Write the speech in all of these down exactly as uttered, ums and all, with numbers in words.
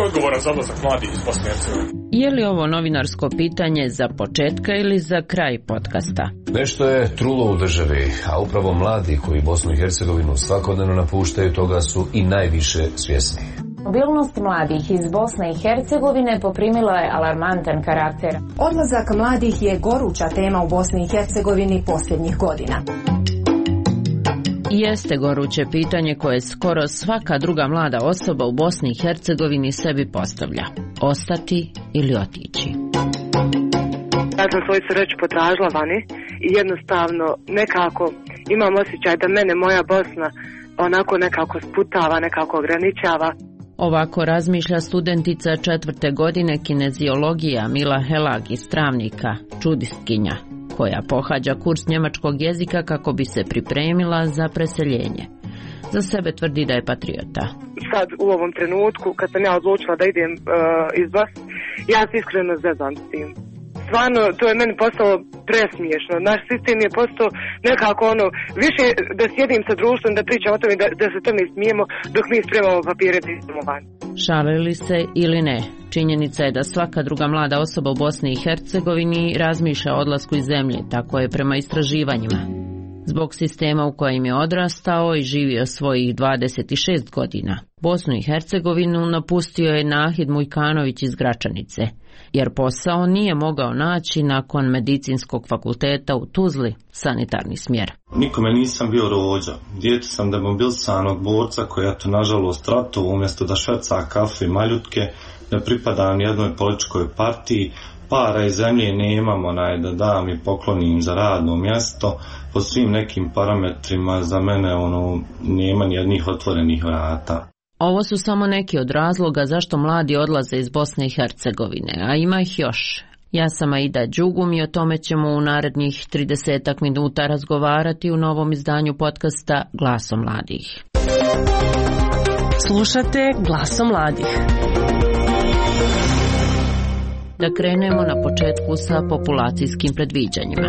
Ko je odgovoran za odlazak mladih iz Bosne i Hercegovine? Je li ovo novinarsko pitanje za početka ili za kraj podcasta? Nešto je trulo u državi, a upravo mladi koji Bosnu i Hercegovinu svakodnevno napuštaju toga su i najviše svjesni. Mobilnost mladih iz Bosne i Hercegovine poprimila je alarmantan karakter. Odlazak mladih je goruća tema u Bosni i Hercegovini posljednjih godina. Jeste goruće pitanje koje skoro svaka druga mlada osoba u Bosni i Hercegovini sebi postavlja. Ostati ili otići? Ja sam svoju sreću potražila vani i jednostavno nekako imam osjećaj da mene moja Bosna onako nekako sputava, nekako ograničava. Ovako razmišlja studentica četvrte godine kineziologija Mila Helag iz Travnika, čudistkinja, koja pohađa kurs njemačkog jezika kako bi se pripremila za preseljenje. Za sebe tvrdi da je patriota. Sad u ovom trenutku kad sam ja odlučila da idem uh, iz Bosne, ja se iskreno zezam s tim. Stvarno, to je meni postalo presmiješno. Naš sistem je postao nekako ono, više da sjedim sa društvom, da pričam o tome, da, da se tome smijemo dok mi spremamo papire da idemo van. Šalili se ili ne, činjenica je da svaka druga mlada osoba u Bosni i Hercegovini razmišlja o odlasku iz zemlje, tako je prema istraživanjima. Zbog sistema u kojem je odrastao i živio svojih dvadeset šest godina, Bosnu i Hercegovinu napustio je Nahid Mujkanović iz Gračanice, jer posao nije mogao naći nakon medicinskog fakulteta u Tuzli, sanitarni smjer. Nikome nisam bio rođa. Dijete sam demobilisanog borca koji je to nažalost ratu umjesto da šverca kafe i maljutke, ne pripada ni jednoj političkoj partiji, para i zemlje nemam onaj da dam i poklonim za radno mjesto, po svim nekim parametrima za mene ono nema ni jednih otvorenih vrata. Ovo su samo neki od razloga zašto mladi odlaze iz Bosne i Hercegovine, a ima ih još. Ja sam Aida Đugum i o tome ćemo u narednih tridesetak minuta razgovarati u novom izdanju podcasta Glasom mladih. Slušate Glasom mladih. Da krenemo na početku sa populacijskim predviđanjima.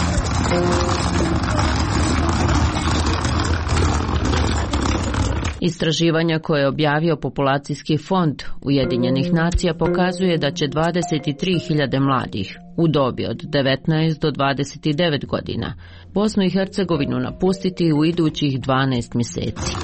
Istraživanja koje je objavio Populacijski fond Ujedinjenih nacija pokazuje da će dvadeset tri hiljade mladih u dobi od devetnaest do dvadeset devet godina Bosnu i Hercegovinu napustiti u idućih dvanaest mjeseci.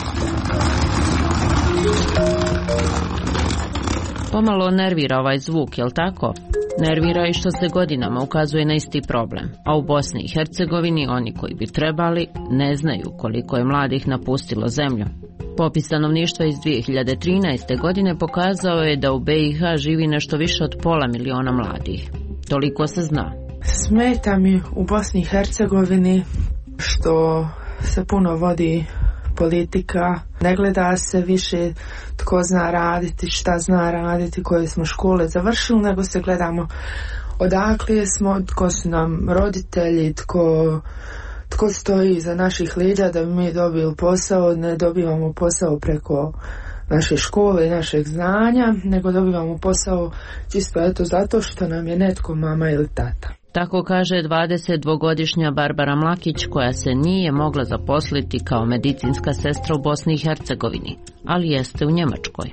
Pomalo nervira ovaj zvuk, jel tako? Nervira i što se godinama ukazuje na isti problem, a u Bosni i Hercegovini oni koji bi trebali ne znaju koliko je mladih napustilo zemlju. Popis stanovništva iz dvije hiljade trinaeste. godine pokazao je da u be i ha živi nešto više od pola miliona mladih. Toliko se zna. Smeta mi u Bosni i Hercegovini što se puno vodi politika, ne gleda se više tko zna raditi, šta zna raditi, koje smo škole završili, nego se gledamo odakle smo, tko su nam roditelji, tko, tko stoji iza naših leđa da bi mi dobili posao. Ne dobivamo posao preko naše škole i našeg znanja, nego dobivamo posao čisto eto zato što nam je netko mama ili tata. Tako kaže dvadesetdvogodišnja Barbara Mlakić, koja se nije mogla zaposliti kao medicinska sestra u Bosni i Hercegovini, ali jeste u Njemačkoj.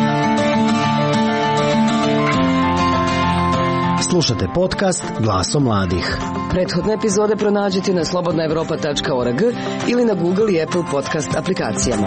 Slušate podcast Glasom mladih. Prethodne epizode pronađite na slobodna evropa tačka org ili na Google i Apple podcast aplikacijama.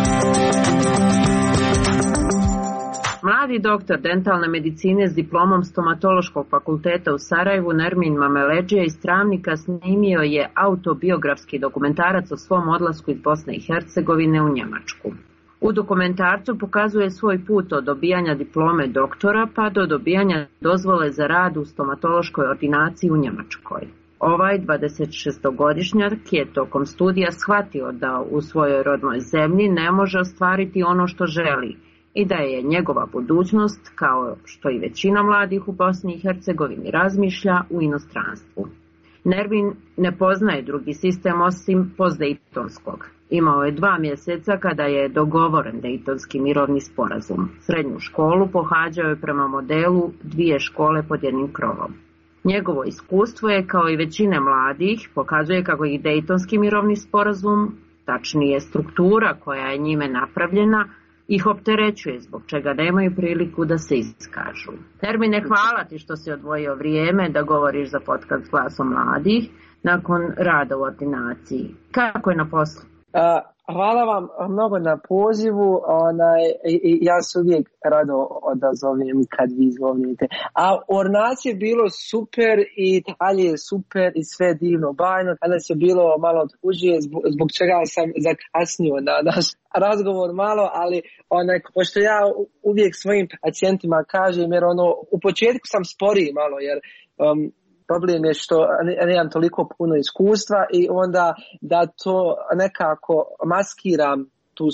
Mladi doktor dentalne medicine s diplomom stomatološkog fakulteta u Sarajevu Nermin Mameleđija iz Travnika snimio je autobiografski dokumentarac o svom odlasku iz Bosne i Hercegovine u Njemačku. U dokumentarcu pokazuje svoj put od dobijanja diplome doktora pa do dobijanja dozvole za rad u stomatološkoj ordinaciji u Njemačkoj. Ovaj dvadesetšestogodišnjak je tokom studija shvatio da u svojoj rodnoj zemlji ne može ostvariti ono što želi i da je njegova budućnost, kao što i većina mladih u Bosni i Hercegovini razmišlja, u inostranstvu. Nermin ne poznaje drugi sistem osim postdejtonskog. Imao je dva mjeseca kada je dogovoren Dejtonski mirovni sporazum. Srednju školu pohađao je prema modelu dvije škole pod jednim krovom. Njegovo iskustvo je, kao i većine mladih, pokazuje kako i Dejtonski mirovni sporazum, tačnije struktura koja je njime napravljena, ih opterećuje, zbog čega nemaju priliku da se iskažu. Nermine, hvala ti što si odvojio vrijeme da govoriš za podcast Glasom mladih nakon rada u ordinaciji. Kako je na poslu? Uh, hvala vam mnogo na pozivu. Onaj, i, ja se uvijek rado odazovem kad vi zovnite. A u ordinaciji je bilo super i dalje je super i sve divno bajno. Danas je bilo malo tužije zbog, zbog čega sam zakasnio na naš razgovor malo, ali onaj, pošto ja uvijek svojim pacijentima kažem, jer ono, u početku sam sporiji malo, jer um, problem je što nemam toliko puno iskustva i onda da to nekako maskiram tu,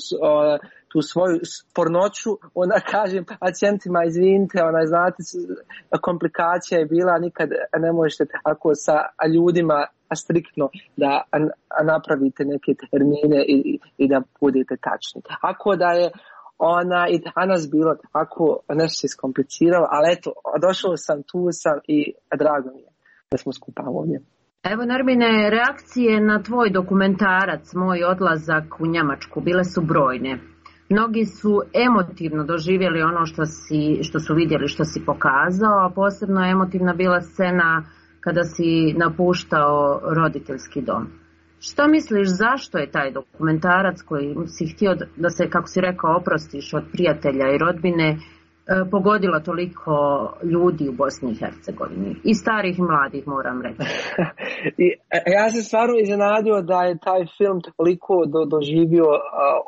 tu svoju spornoću, onda kažem pacijentima izvinite, ona znate komplikacija je bila, nikad ne možete tako sa ljudima striktno da napravite neke termine i, i da budete tačni. Ako da je ona i danas bilo tako nešto se iskompliciralo, ali eto, došao sam, tu sam i drago mi je da smo skupa ovdje. Evo, Nermine, reakcije na tvoj dokumentarac, Moj odlazak u Njemačku, bile su brojne. Mnogi su emotivno doživjeli ono što, si, što su vidjeli, što si pokazao, a posebno emotivna bila scena kada si napuštao roditeljski dom. Što misliš, zašto je taj dokumentarac koji si htio da se, kako si rekao, oprostiš od prijatelja i rodbine, pogodila toliko ljudi u Bosni i Hercegovini? I starih i mladih, moram reći. I, ja sam stvarno iznenadio da je taj film toliko do, doživio uh,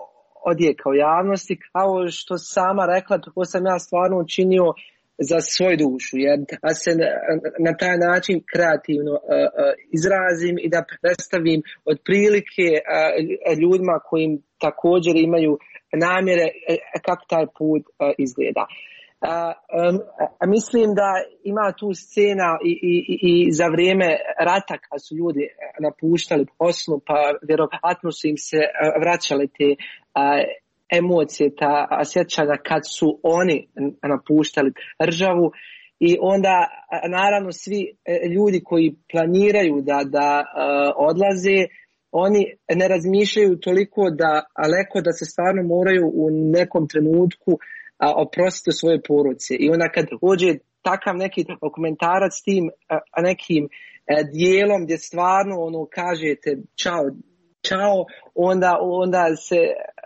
odjeka u javnosti, kao što sama rekla, to sam ja stvarno učinio za svoju dušu, jer da se na, na taj način kreativno uh, uh, izrazim i da predstavim otprilike uh, ljudima kojim također imaju namjere uh, kako taj put uh, izgleda. Uh, um, uh, mislim da ima tu scena i, i, i za vrijeme rata kad su ljudi napuštali poslu, pa vjerovatno su im se uh, vraćale te uh, emocije, ta sjećanja kad su oni napuštali državu i onda naravno svi ljudi koji planiraju da, da uh, odlaze, oni ne razmišljaju toliko da leko da se stvarno moraju u nekom trenutku uh, oprostiti svoje poruce. I onda kad dođe takav neki dokumentarac s tim uh, nekim uh, dijelom gdje stvarno ono kažete čao, čao, onda, onda se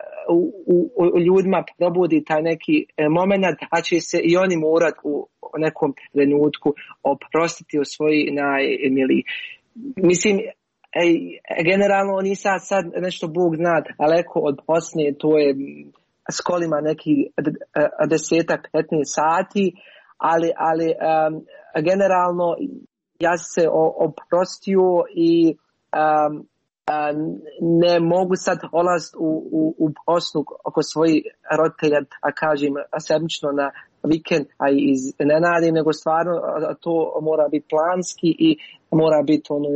U, u, u ljudima probudi taj neki e, moment, a će se i oni morati u nekom trenutku oprostiti o svoji najmiliji. Mislim, e, generalno nisam sad nešto Bog zna daleko od Bosne, to je s kolima neki desetak, petnaest sati, ali, ali um, generalno ja se oprostio i um, ne mogu sad olaziti u, u, u Bosnu oko svojih roditelja, a kažem sebično na vikend, a i iznenadim, nego stvarno to mora biti planski i mora biti ono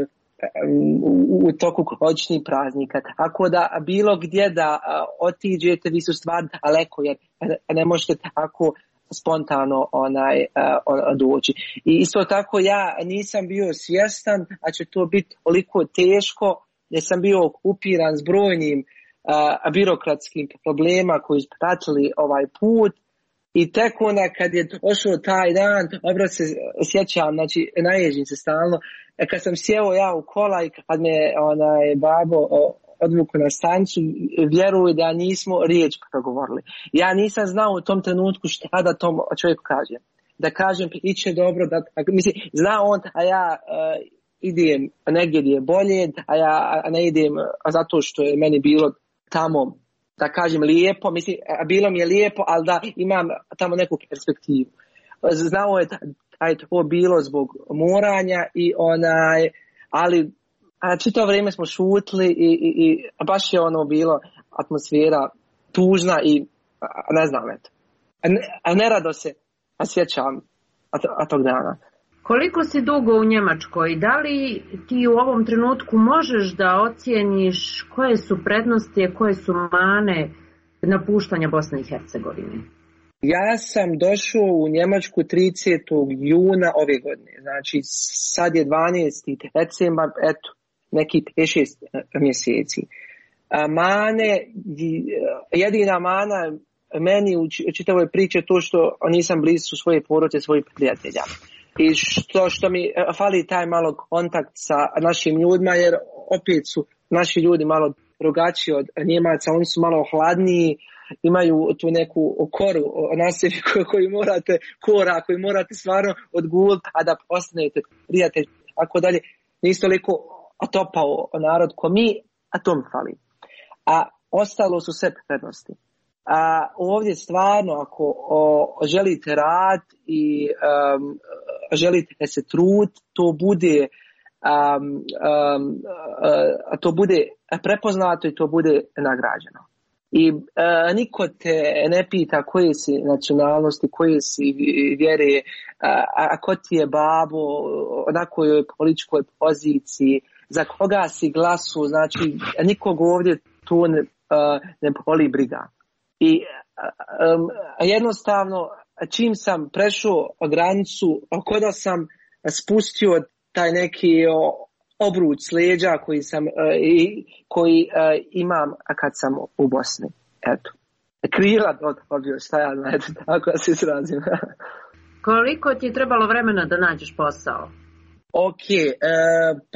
u, u toku godišnjih praznika. Tako da bilo gdje da otiđete, vi su stvarno daleko, jer ne možete tako spontano onaj uh, doći. I isto tako ja nisam bio svjestan, a će to biti toliko teško, jer sam bio okupiran s brojnim uh, birokratskim problema koji su pratili ovaj put i tek onda kad je došao taj dan, dobro se sjećam, znači naježim se stalno, kad sam sjeo ja u kola i kad me onaj babo odvuku na stanicu, vjeruj da nismo riječ progovorili. Ja nisam znao u tom trenutku šta da tom čovjeku kažem. Da kažem, iće dobro, da, mislim, zna on, a ja uh, idem negdje gdje je bolje, a ja ne idem zato što je meni bilo tamo, da kažem, lijepo, mislim, bilo mi je lijepo, ali da imam tamo neku perspektivu. Znao je da je to bilo zbog moranja i onaj, ali a čitavo vrijeme smo šutili i, i, i baš je ono bilo atmosfera tužna i ne znam, eto. A, ne, a nerado se sjećam a tog dana. Koliko si dugo u Njemačkoj? Da li ti u ovom trenutku možeš da ocijeniš koje su prednosti, a koje su mane napuštanja Bosne i Hercegovine? Ja sam došao u Njemačku tridesetog juna ove godine. Znači sad je dvanaesti decembar, eto, neki pet šest mjeseci. A mane, jedina mana meni u čitavoj priči to što nisam blizu svoje porodice, svojih prijatelja. I što, što mi fali taj malo kontakt sa našim ljudima, jer opet su naši ljudi malo drugačiji od Njemaca, oni su malo hladniji, imaju tu neku koru na sebi koju morate, kora koju morate stvarno odguliti, a da postanete prijatelj, tako dalje. Nisu toliko otopao narod ko mi, a to mi fali. A ostalo su sve prednosti. A ovdje stvarno ako o, želite rad i um, želite se trud, to bude um, um, uh, to bude prepoznato i to bude nagrađeno. I uh, niko te ne pita koje si nacionalnosti, koje si vjere, uh, a ko ti je babo, na kojoj političkoj poziciji, za koga si glasu, znači nikog ovdje tu ne, uh, ne boli briga. I um, jednostavno čim sam prešao granicu, kada sam spustio taj neki o, obruč s leđa koji sam uh, i, koji uh, imam kad sam u Bosni. Eto. Krila odbio, šta ja znam, eto, tako da se izrazim. Koliko ti je trebalo vremena da nađeš posao? Ok, uh, pa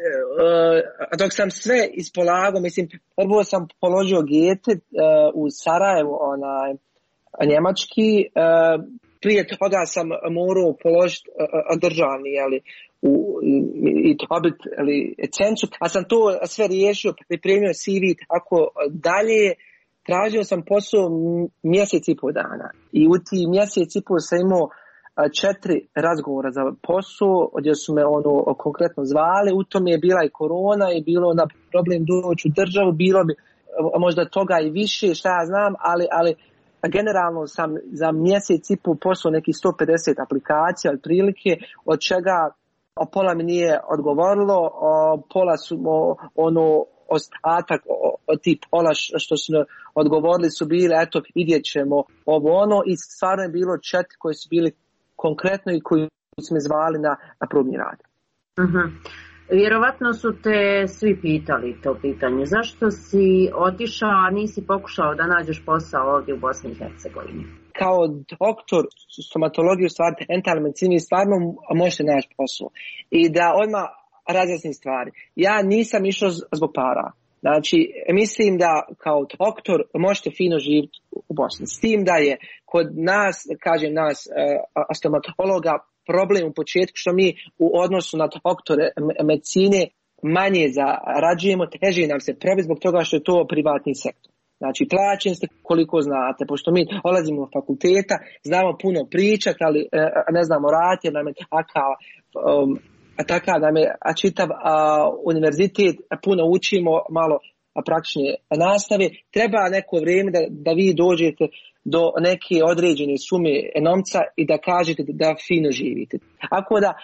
uh, dok sam sve ispolagao, mislim, prvo sam položio gete uh, u Sarajevu, onaj, njemački, uh, prije toga sam morao položiti uh, državni, jeli, u, i dobit, jeli, cenzu, a sam to sve riješio, pripremio C V, tako dalje. Tražio sam posao mjesec i pol dana i u ti mjesec i pol sam imao četiri razgovora za posao, gdje su me ono konkretno zvali, u tom je bila i korona i bilo na problem doći u državu, bilo bi možda toga i više, šta ja znam, ali, ali generalno sam za mjesec i pol poslao nekih sto pedeset aplikacija otprilike, od čega pola mi nije odgovorilo, pola su ono ostatak od tih pola što su odgovorili su bile, eto vidjet ćemo ovo ono, i stvarno je bilo četiri koji su bili konkretno i koji su me zvali na, na probni rad. Uh-huh. Vjerovatno su te svi pitali to pitanje. Zašto si otišao, a nisi pokušao da nađeš posao ovdje u Bosni i Hercegovini? Kao doktor stomatologije, u stvari dentalne medicine, stvarno možete naći posao. I da odmah razjasnim stvari. Ja nisam išao zbog para. Znači, mislim da kao doktor možete fino živjeti u Bosni. S tim da je kod nas, kažem nas, stomatologa, problem u početku što mi u odnosu na doktore medicine manje zarađujemo, teže nam se probi zbog toga što je to privatni sektor. Znači, plaćen ste koliko znate, pošto mi dolazimo od fakulteta, znamo puno pričati, ali ne znamo raditi, jer nam je takav, um, takav nam je čitav uh, univerzitet, puno učimo, malo praktične nastave. Treba neko vrijeme da, da vi dođete do neke određene sume novca i da kažete da, da fino živite. Ako da,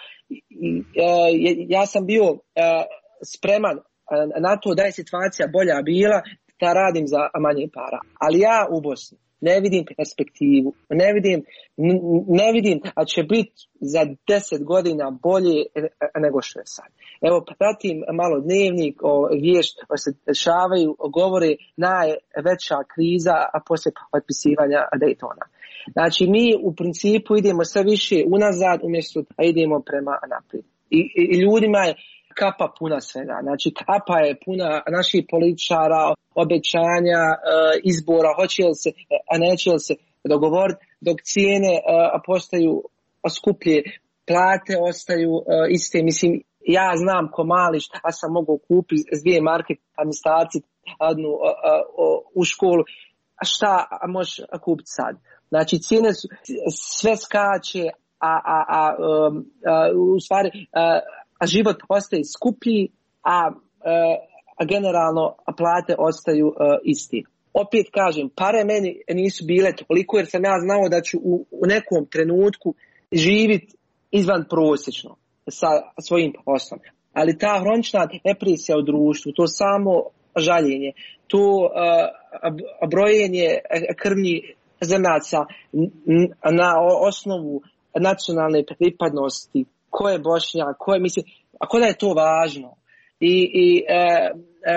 ja sam bio spreman na to da je situacija bolja bila, da radim za manje para. Ali ja u Bosni ne vidim perspektivu, ne vidim, ne vidim, a će biti za deset godina bolje nego što je sad. Evo, pratim malo dnevnik, o vijest se dešavaju, govore najveća kriza, a poslije potpisivanja Daytona. Znači, mi u principu idemo sve više unazad, umjesto da idemo prema naprijed. I, i, i ljudima je kapa puna svega. Znači, kapa je puna naših političara, obećanja, izbora, hoće li se, a neće li se dogovoriti, dok cijene postaju skuplje, plate ostaju iste. Mislim, ja znam ko mali šta sam mogao kupiti s dvije marke, pa mi starci adnu u školu, a šta možeš kupiti sad? Znači, cijene su, sve skače, a, a, a, a u stvari a, a život postaje skuplji, a, a generalno plate ostaju a, isti. Opet kažem, pare meni nisu bile toliko, jer sam ja znao da ću u, u nekom trenutku živjeti izvan prosječno sa svojim poslom. Ali ta hronična depresija u društvu, to samo žaljenje, to uh, brojenje krvnih zrnaca na osnovu nacionalne pripadnosti, ko je Bošnjak, ko je, mislim, ako da je to važno. I, i uh, uh,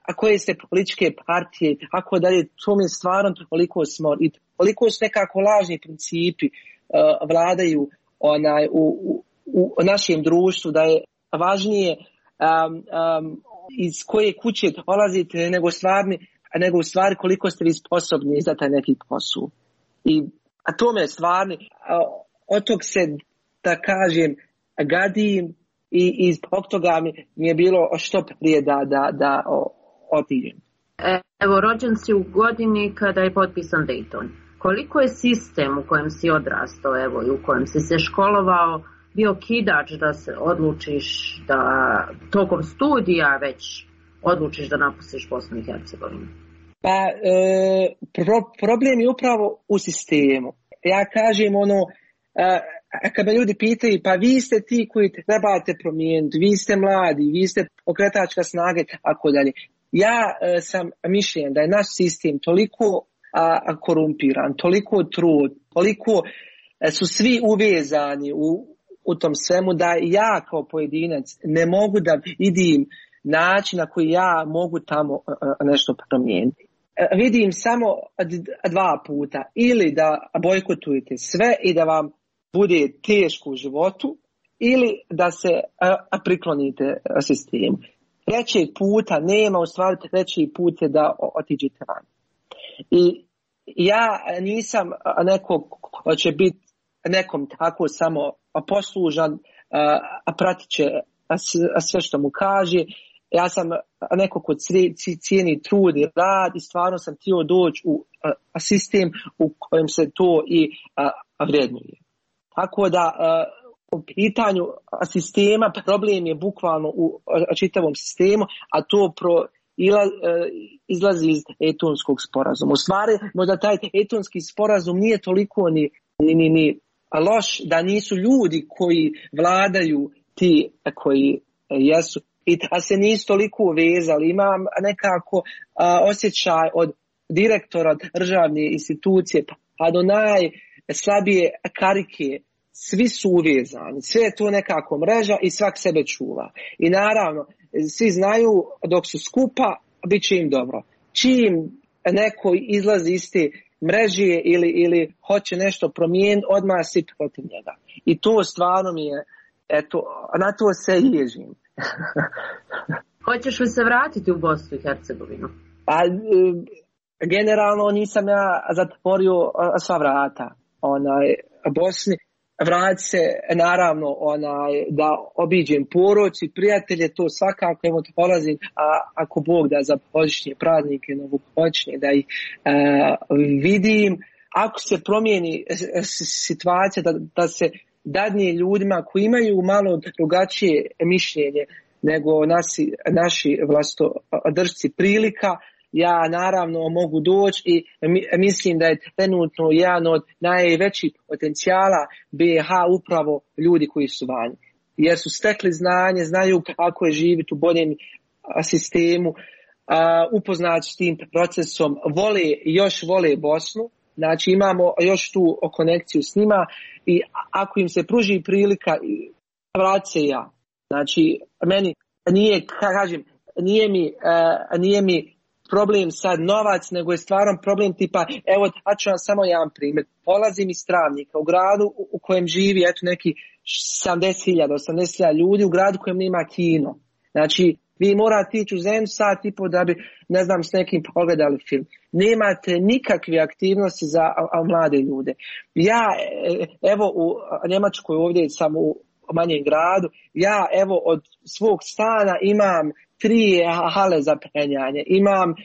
a koje ste političke partije, ako dalje, to mi stvarno toliko smo, i toliko su nekako lažni principi uh, vladaju onaj, u, u, u našem društvu, da je važnije um, um, iz koje kuće dolazite nego stvarni, nego u stvari koliko ste vi sposobni za taj neki posao. I, a to me stvarni, od tog se, da kažem, gadim i, i zbog toga mi, mi je bilo što prije da, da, da otiđem. Evo, rođen si u godini kada je potpisan Dayton. Koliko je sistem u kojem si odrastao, evo, i u kojem si se školovao, bio kidač da se odlučiš da tokom studija već odlučiš da napustiš Bosnu i Hercegovinu? Pa, e, pro, problem je upravo u sistemu. Ja kažem ono, e, kad me ljudi pitaju, pa vi ste ti koji trebate promijeniti, vi ste mladi, vi ste pokretačka snage, tako dalje. Ja e, sam mišljen da je naš sistem toliko a, korumpiran, toliko trud, toliko e, su svi uvezani u, u tom svemu, da ja kao pojedinac ne mogu da vidim način na koji ja mogu tamo a, nešto promijeniti. E, vidim samo dva puta, ili da bojkotujete sve i da vam bude teško u životu, ili da se a, a priklonite sistemu. Trećeg puta nema, u stvari treći put je da otiđete van. I ja nisam neko ko će biti nekom tako samo poslužan, a pratit će sve što mu kaže. Ja sam neko ko cijeni trud i rad i stvarno sam htio doći u sistem u kojem se to i vrednuje. Tako da u pitanju sistema problem je bukvalno u čitavom sistemu, a to pro, ila, izlazi iz Daytonskog sporazuma. U stvari, možda taj Daytonski sporazum nije toliko ni, ni, ni, ni loš, da nisu ljudi koji vladaju ti koji jesu, i da se nisu toliko uvezali. Imam nekako a, osjećaj od direktora državne institucije pa do najslabije karike, svi su uvezani, sve je to nekako mreža i svak sebe čuva. I naravno, svi znaju dok su skupa, bit će im dobro. Čim neko izlazi iz te mreže ili, ili hoće nešto promijeniti, odmah si protiv njega. I to stvarno mi je, eto, na to se ježim. Hoćeš li se vratiti u Bosnu i Hercegovinu? Pa, generalno nisam ja zatvorio sva vrata onaj, Bosni. Vrati se, naravno, onaj, da obiđem porodicu i prijatelje, to svakako, evo to polazim, a ako Bog da za božićnje praznike, novogodišnje, da ih a, vidim. Ako se promijeni situacija, da, da se dadne ljudima koji imaju malo drugačije mišljenje nego nasi, naši vlastodržci prilika, ja naravno mogu doći i mislim da je trenutno jedan od najvećih potencijala B i H upravo ljudi koji su vani. Jer su stekli znanje, znaju kako je živjeti u boljem sistemu, upoznati s tim procesom, vole, još vole Bosnu, znači imamo još tu konekciju s njima i ako im se pruži prilika, vrati se ja. Znači, meni nije, kažem, nije mi, nije mi problem sad novac, nego je stvaran problem tipa, evo, da ću vam samo jedan primjer. Polazim iz Travnika, u gradu u kojem živi, eto, neki sedamdeset hiljada, osamdeset hiljada ljudi, u gradu u kojem nema kino. Znači, vi morate ići u zemlju sat i po da bi, ne znam, s nekim pogledali film. Nemate nikakve aktivnosti za a, a, mlade ljude. Ja, evo, u Njemačkoj, ovdje sam u manjem gradu, ja, evo, od svog stana imam tri hale za penjanje, imam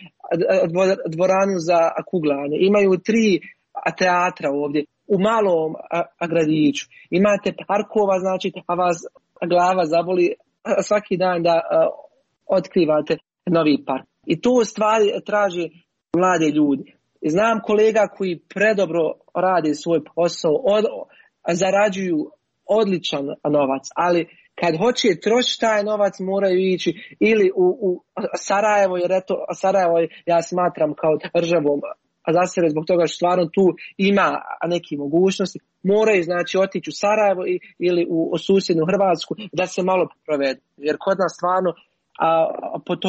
dvoranu za kuglanje, imaju tri teatra ovdje u malom gradiću. Imate parkova, znači a vas glava zaboli svaki dan da otkrivate novi park. I to stvari traži mlade ljudi. Znam kolega koji predobro rade svoj posao, od, zarađuju odličan novac, ali kad hoće trošiti taj novac moraju ići ili u, u Sarajevo, jer eto Sarajevo ja smatram kao državom za sebe zbog toga što stvarno tu ima neke mogućnosti, moraju znači otići u Sarajevo i, ili u, u susjednu Hrvatsku da se malo provedu. Jer kod nas stvarno a, po to,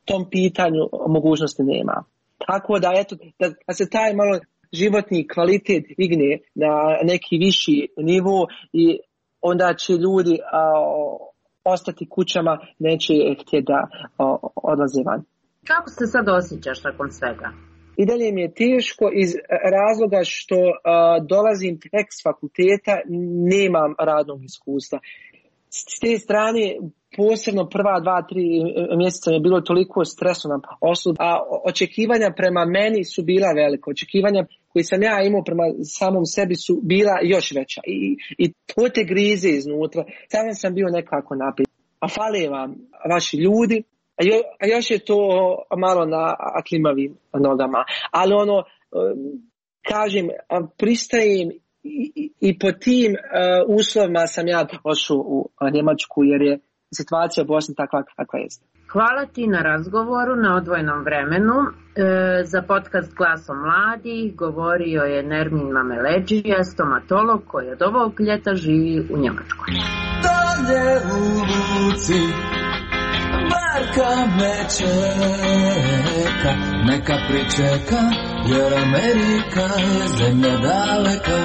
tom pitanju mogućnosti nema. Tako da, eto, da, da se taj malo životni kvalitet digne na neki viši nivo i onda će ljudi a, ostati kućama, neće htjeti da a, odlaze van. Kako se sad osjećaš nakon svega? I dalje mi je teško iz razloga što a, dolazim tek s fakulteta, nemam radnog iskustva. S te strane, posebno prva dva, tri mjeseca mi je bilo toliko stresno na poslu, a očekivanja prema meni su bila velika. Očekivanja koje sam ja imao prema samom sebi su bila još veća. I, i to te grize iznutra. Samo sam bio nekako naprijed. A fale vam vaši ljudi, a, jo, a još je to malo na klimavim nogama. Ali ono, kažem, pristajem I, i, i po tim uh, uslovima sam ja došao u uh, Njemačku jer je situacija u Bosni takva kakva jest. Hvala ti na razgovoru na odvojenom vremenu. E, za podcast Glasom mladih govorio je Nermin Mameleđija, stomatolog koji od ovog ljeta živi u Njemačkoj. Dolje u luci barka me čeka, neka pričeka, jer Amerika je zemlja daleka.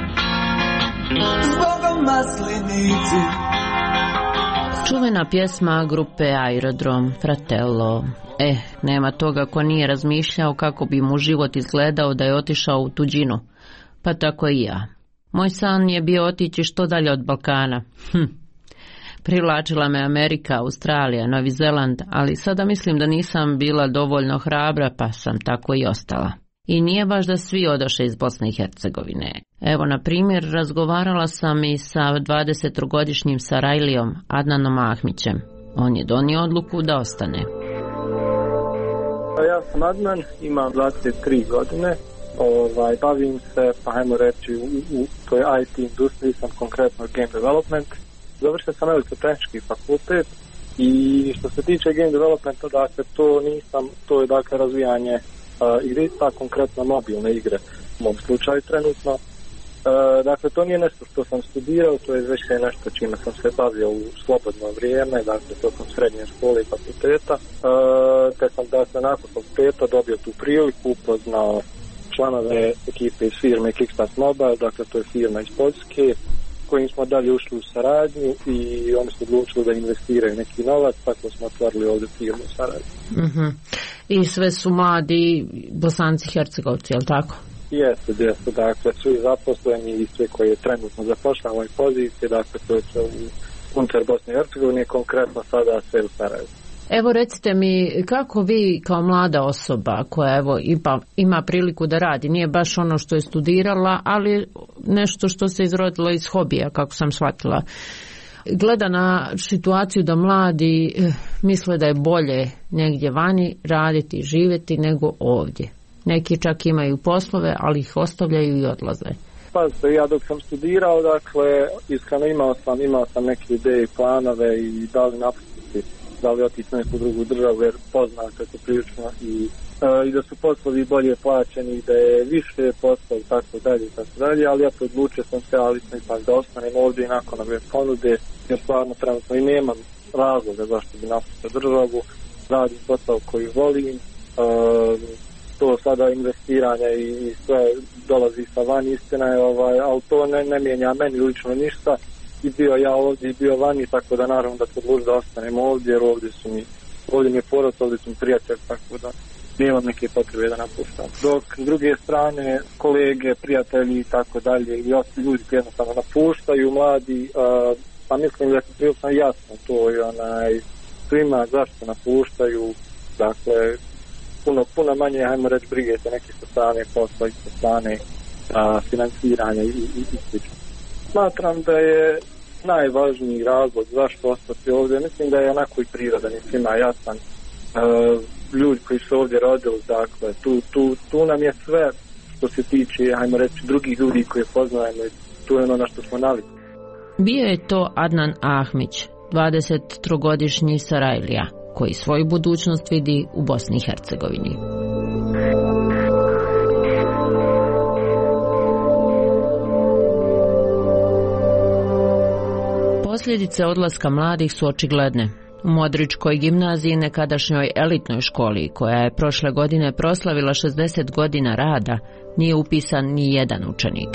Zbogom maslinici. Čuvena pjesma grupe Aerodrom, Fratello. Eh, nema toga ko nije razmišljao kako bi mu život izgledao da je otišao u tuđinu. Pa tako i ja. Moj san je bio otići što dalje od Balkana. Hm. Privlačila me Amerika, Australija, Novi Zeland, ali sada mislim da nisam bila dovoljno hrabra, pa sam tako i ostala. I nije baš da svi odoše iz Bosne i Hercegovine. Evo, na primjer, razgovarala sam i sa dvadesettrogodišnjim Sarajlijom, Adnanom Ahmićem. On je donio odluku da ostane. Ja sam Adnan, imam dvadeset tri godine. Ovaj, bavim se, pa hajmo reći, u, u toj I T industriji, sam konkretno Game Development. Završio sam elektrotehnički fakultet i što se tiče Game Developmenta, dakle, to nisam, to je dakle razvijanje uh, igrica, konkretno mobilne igre u mom slučaju trenutno. Uh, dakle, to nije nešto što sam studirao, to je već nešto čime sam se bavio u slobodno vrijeme, dakle, tokom srednje škole i fakulteta. Uh, te sam, dakle, nakon fakulteta dobio tu priliku, upoznao članove ekipe iz firme Kickstart Mobile, dakle, to je firma iz Poljske, kojim smo dalje ušli u saradnju i oni su odlučili da investiraju neki novac, tako smo otvorili ovdje firmu u Sarajevu. Uh-huh. I sve su mladi Bosanci Hercegovci, je li tako? Jeste, jeste, dakle, svi zaposleni i sve koji je trenutno zapošljava ovoj poziciji, dakle, to je sve u unutar Bosne i Hercegovine, konkretno sada sve u Sarajevu. Evo, recite mi, kako vi kao mlada osoba koja evo ima, ima priliku da radi, nije baš ono što je studirala, ali nešto što se izrodilo iz hobija, kako sam shvatila, gleda na situaciju da mladi eh, misle da je bolje negdje vani raditi i živjeti nego ovdje. Neki čak imaju poslove, ali ih ostavljaju i odlaze. Pa ja dok sam studirao, dakle, iskreno imao sam, imao sam neke ideje i planove i da li napustiti, da li otići na neku drugu državu, jer poznate to prilično i, e, i da su poslovi bolje plaćeni i da je više posla i tako dalje i tako dalje, ali ja odlučio sam se, ali sam ipak da ostanem ovdje i nakon ove ponude, jer stvarno trenutno i nemam razloga zašto bi napustio državu, radim posao koji volim, e, to sada investiranje i, i sve dolazi sa van, istina je, ovaj, ali to ne, ne mijenja meni lično ništa. I bio ja ovdje i bio vani, tako da naravno da se odlučio da ostanem ovdje, jer ovdje su mi, ovdje mi je porod, ovdje su mi prijatelj, tako da nemam neke potrebe da napuštam. Dok s druge strane kolege, prijatelji i tako dalje, i ostali ljudi koji jednostavno napuštaju, mladi, uh, pa mislim da je prilično jasno to i onaj, svima zašto napuštaju, dakle, puno, puno manje, hajmo reći, brige se neke sa strane posla i sa strane uh, financiranja i, i, i slično. Smatram da je najvažniji razlog zašto ostati ovdje, mislim da je onako i prirodan i svima jasan. E, ljudi koji su ovdje rodili, dakle, tu, tu, tu nam je sve što se tiče, hajmo reći, drugih ljudi koje poznajemo, tu je ono na što smo navikli. Bio je to Adnan Ahmić, dvadesettrogodišnji Sarajlija, koji svoju budućnost vidi u Bosni i Hercegovini. Posljedice odlaska mladih su očigledne. U Modričkoj gimnaziji, nekadašnjoj elitnoj školi, koja je prošle godine proslavila šezdeset godina rada, nije upisan ni jedan učenik.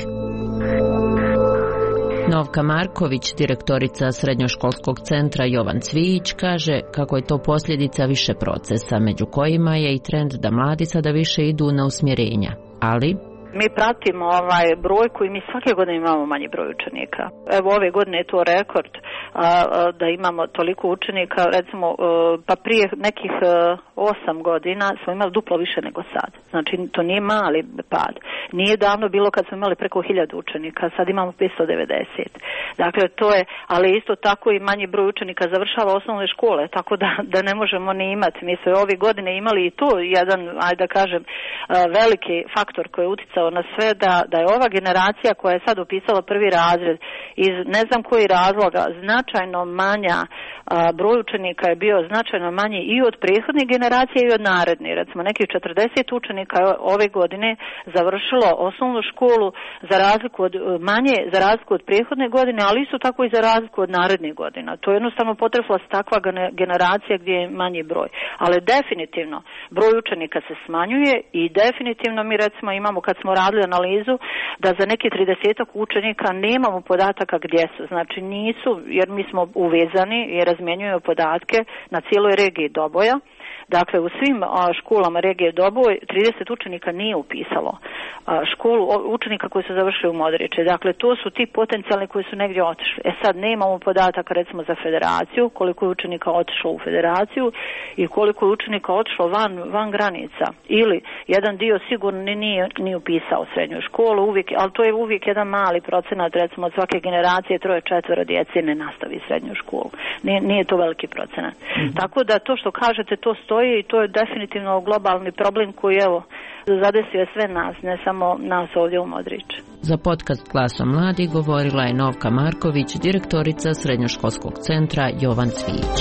Novka Marković, direktorica srednjoškolskog centra Jovan Cvijić, kaže kako je to posljedica više procesa, među kojima je i trend da mladi sada više idu na usmjerenja, ali mi pratimo ovaj brojku i mi svake godine imamo manji broj učenika. Evo ove godine je to rekord a, a, da imamo toliko učenika, recimo a, pa prije nekih a, osam godina smo imali duplo više nego sad. Znači to nije mali pad. Nije davno bilo kad smo imali preko hiljadu učenika, sad imamo petsto devedeset. Dakle to je, ali isto tako i manji broj učenika završava osnovne škole, tako da, da ne možemo ni imati. Mi smo ove godine imali i to jedan, ajde da kažem, a, veliki faktor koji je uticao na sve da, da je ova generacija koja je sad upisala prvi razred iz ne znam koji razloga značajno manja, a, broj učenika je bio značajno manji i od prethodnih generacija i od narednih. Recimo nekih četrdeset učenika je ove godine završilo osnovnu školu za razliku od manje, za razliku od prethodne godine, ali isto tako i za razliku od narednih godina. To je jednostavno potresla takva generacija gdje je manji broj. Ali definitivno broj učenika se smanjuje i definitivno mi recimo imamo kad smo radili analizu da za neki tridesetak učenika nemamo podataka gdje su. Znači nisu, jer mi smo uvezani i razmjenjujemo podatke na cijeloj regiji Doboja. Dakle, u svim a, školama regije Doboj trideset učenika nije upisalo a, školu učenika koji su završili u Modriče. Dakle, to su ti potencijalni koji su negdje otišli. E sad, nemamo podataka recimo za federaciju, koliko je učenika otišlo u federaciju i koliko je učenika otišlo van, van granica. Ili jedan dio sigurno nije, nije upisao srednju školu, uvijek, ali to je uvijek jedan mali procenat, recimo od svake generacije troje četvero djece ne nastavi srednju školu. Nije, nije to veliki procenat. Mm-hmm. Tako da to što kažete, to stoji i to je definitivno globalni problem koji evo zadesio sve nas, ne samo nas ovdje u Modriču. Za podcast Glasom mladih govorila je Novka Marković, direktorica srednjoškolskog centra Jovan Cvijić.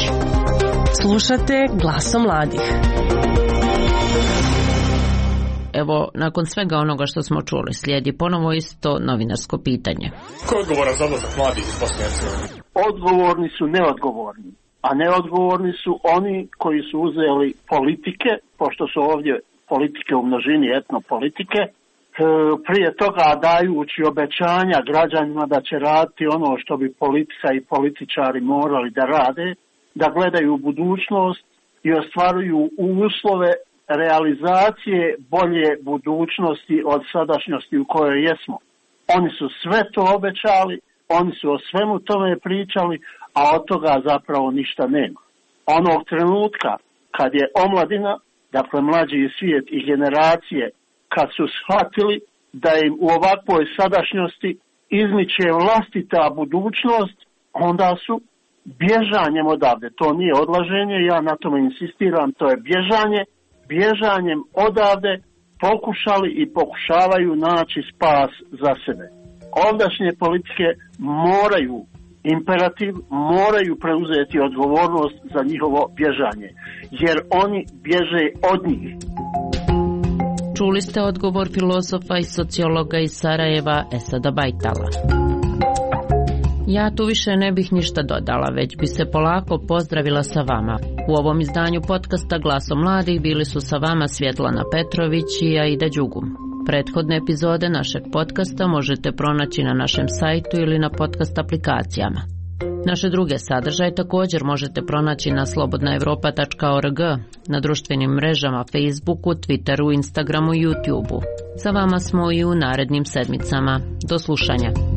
Slušate Glasom mladih. Evo, nakon svega onoga što smo čuli, slijedi ponovo isto novinarsko pitanje. Ko je odgovoran za odlazak mladih iz Bosne i Hercegovine? Odgovorni su neodgovorni. A neodgovorni su oni koji su uzeli politike, pošto su ovdje politike u množini, etnopolitike, prije toga dajući obećanja građanima da će raditi ono što bi politika i političari morali da rade, da gledaju u budućnost i ostvaruju uslove realizacije bolje budućnosti od sadašnjosti u kojoj jesmo. Oni su sve to obećali, oni su o svemu tome pričali, a od toga zapravo ništa nema. Onog trenutka kad je omladina, dakle mlađi svijet i generacije, kad su shvatili da im u ovakvoj sadašnjosti izmiče vlastita budućnost, onda su bježanjem odavde, to nije odlaženje, ja na tome insistiram, to je bježanje, bježanjem odavde pokušali i pokušavaju naći spas za sebe. Ondašnje politike moraju imperativ, moraju preuzeti odgovornost za njihovo bježanje, jer oni bježe od njih. Čuli ste odgovor filozofa i sociologa iz Sarajeva Esada Bajtala. Ja tu više ne bih ništa dodala, već bi se polako pozdravila sa vama. U ovom izdanju podcasta Glasom mladih bili su sa vama Svjetlana Petrović i Aida Đugum. Prethodne epizode našeg podcasta možete pronaći na našem sajtu ili na podcast aplikacijama. Naše druge sadržaje također možete pronaći na slobodna evropa tačka org, na društvenim mrežama Facebooku, Twitteru, Instagramu i YouTubeu. Sa vama smo i u narednim sedmicama. Do slušanja.